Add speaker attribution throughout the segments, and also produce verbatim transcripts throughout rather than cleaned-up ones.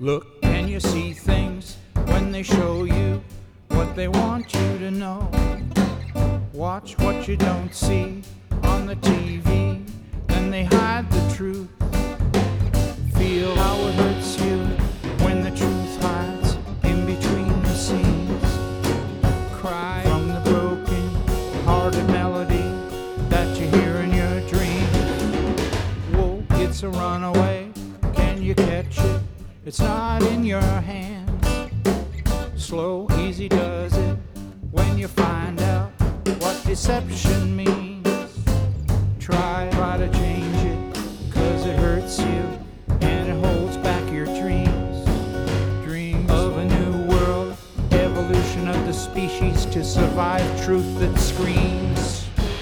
Speaker 1: Look, can you see things when they show you what they want you to know? Watch what you don't see on the T V, then they hide the truth. Feel how it hurts you when the truth hides in between the scenes. Cry from the broken hearted melody that you hear in your dreams. Whoa, it's a runaway, can you catch it? It's not in your hands. Slow, easy does it when you find out what deception means. Try, try to change it, cause it hurts you and it holds back your dreams. Dreams of a new world, evolution of the species to survive truth that screams.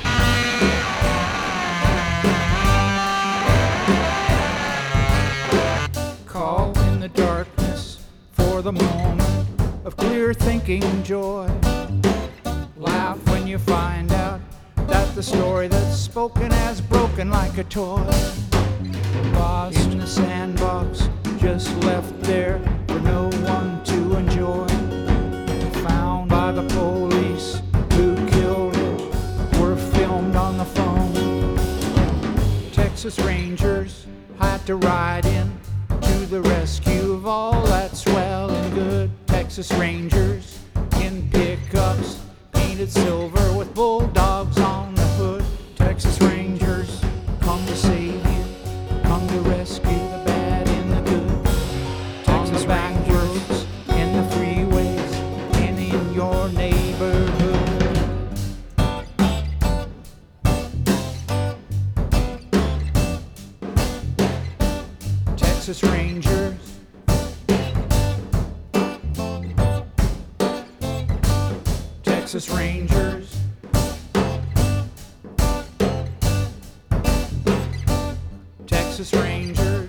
Speaker 1: Call in the darkness for the moment of clear thinking joy. Laugh when you find out that the story that's spoken has broken like a toy. Lost in the sandbox, just left there for no one to enjoy. Found by the police who killed it, were filmed on the phone. Texas Rangers had to ride in to the rescue of all that's well and good. Texas Rangers in pickups, painted silver with bulldogs on the hood. Texas Rangers, come to save you, come to rescue the bad and the good. Texas back roads, in the freeways, and in your neighborhood. Texas Rangers, Texas Rangers, Texas Rangers.